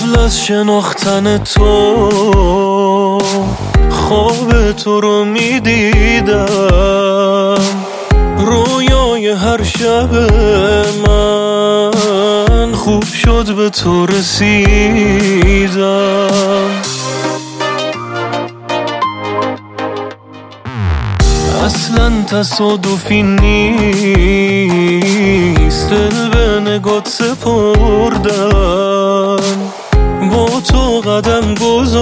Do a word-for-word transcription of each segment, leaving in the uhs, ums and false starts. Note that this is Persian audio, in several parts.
قبل از شناختن تو خواب تو رو میدیدم، رویای هر شب من خوب شد به تو رسیدم. اصلا تصادفی نیست دل به نگات سپردن، با تو قدم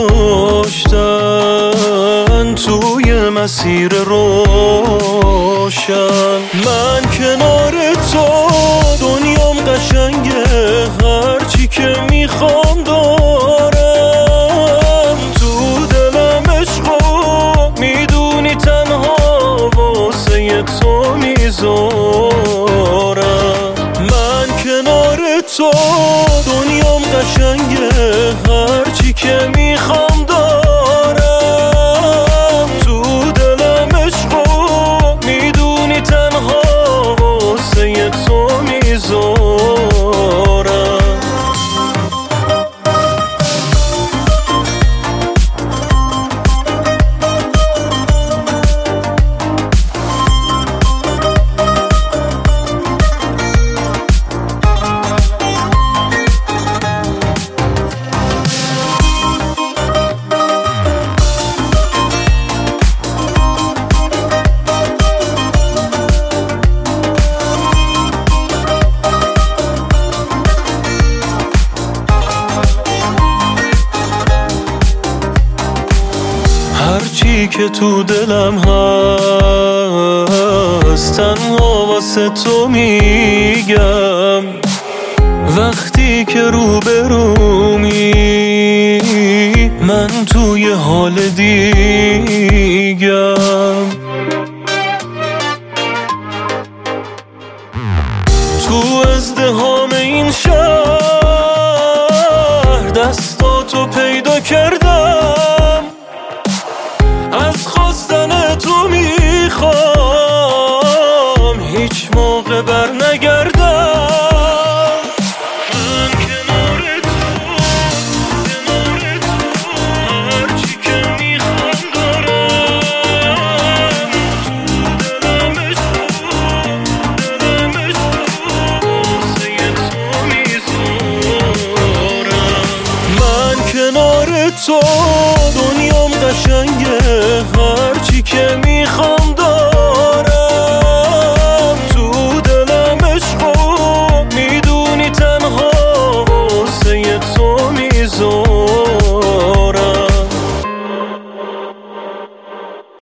گذاشتن توی مسیر روشن. من کنار تو دنیام قشنگه، هرچی که میخوام دارم، تو دلم عشقو میدونی تنها واسه تو میذارم. من کنار تو دنیام قشنگه، هرچی که میخوام دارم، تو دلم عشقو میدونی تنها واسه تو میذارم. هرچی که تو دلم هست تنها واسه تو میگم، وقتی که روبرومی من توی حال دیگم. تو ازدحام این شهر دستاتو پیدا کردم، از خواستن تو میخوام هیچ موقع بر نگردم. من کنار تو کنار تو هرچی که میخوام دارم، تو دلم عشقو دلم عشقو واسه تو میذارم. من کنار تو دنیام قشنگه، هرچی که میخوام